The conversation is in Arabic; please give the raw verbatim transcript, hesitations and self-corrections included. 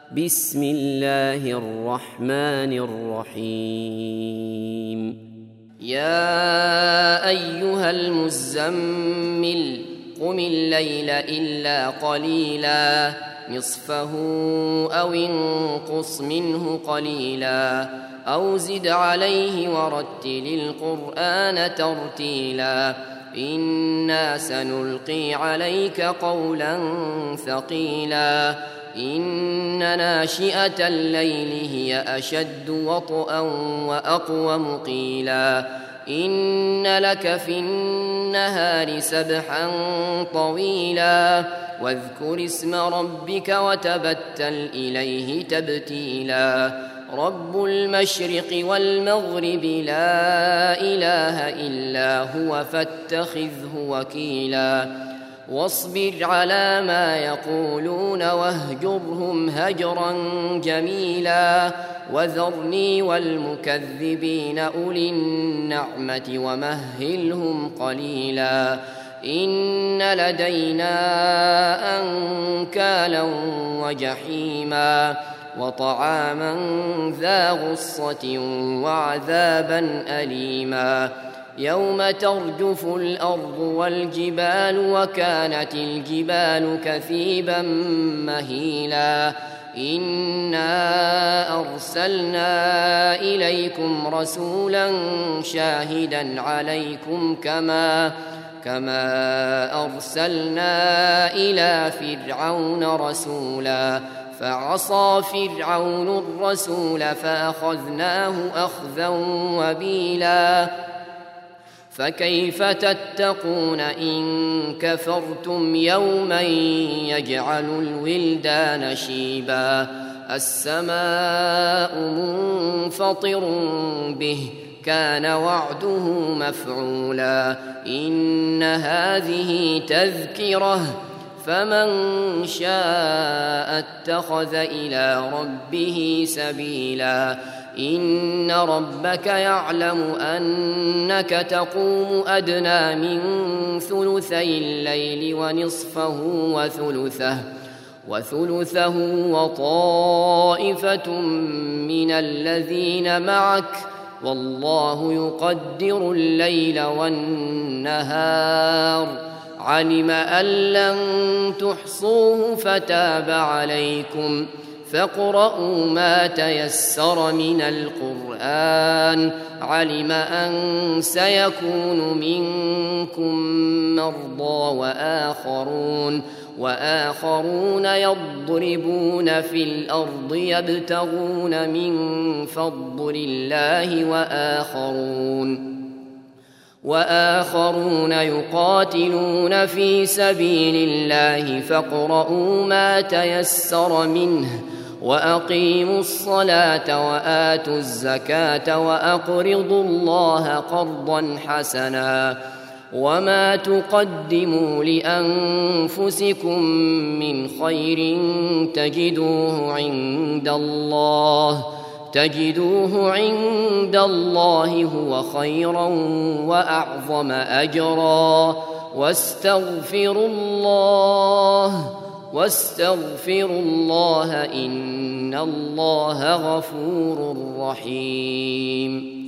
بسم الله الرحمن الرحيم يا أيها المزمل قم الليل إلا قليلا نصفه أو انقص منه قليلا أو زد عليه ورتل القرآن ترتيلا إنا سنلقي عليك قولا ثقيلا إن ناشئة الليل هي أشد وطئا وأقوم قيلا إن لك في النهار سبحا طويلا واذكر اسم ربك وتبتل إليه تبتيلا رب المشرق والمغرب لا إله إلا هو فاتخذه وكيلا واصبر على ما يقولون واهجرهم هجرا جميلا وذرني والمكذبين أولي النعمة ومهلهم قليلا إن لدينا أنكالا وجحيما وطعاما ذا غصة وعذابا أليما يوم ترجف الأرض والجبال وكانت الجبال كثيبا مهيلا إنا أرسلنا إليكم رسولا شاهدا عليكم كما كما أرسلنا إلى فرعون رسولا فعصى فرعون الرسول فأخذناه أخذا وبيلا فكيف تتقون إن كفرتم يوما يجعل الولدان شيبا السماء منفطر به كان وعده مفعولا إن هذه تذكرة فمن شاء اتخذ إلى ربه سبيلا إن ربك يعلم أنك تقوم أدنى من ثلثي الليل ونصفه وثلثه وثلثه وطائفة من الذين معك والله يقدر الليل والنهار علم أن لن تحصوه فتاب عليكم فاقرؤوا ما تيسر من القرآن علم أن سيكون منكم مرضى وآخرون وآخرون يضربون في الأرض يبتغون من فضل الله وآخرون وآخرون يقاتلون في سبيل الله فاقرؤوا ما تيسر منه وأقيموا الصلاة وآتوا الزكاة وأقرضوا الله قرضا حسنا وما تقدموا لأنفسكم من خير تجدوه عند الله تجدوه عند الله هو خيرا وأعظم أجرا واستغفروا الله واستغفروا الله إن الله غفور رحيم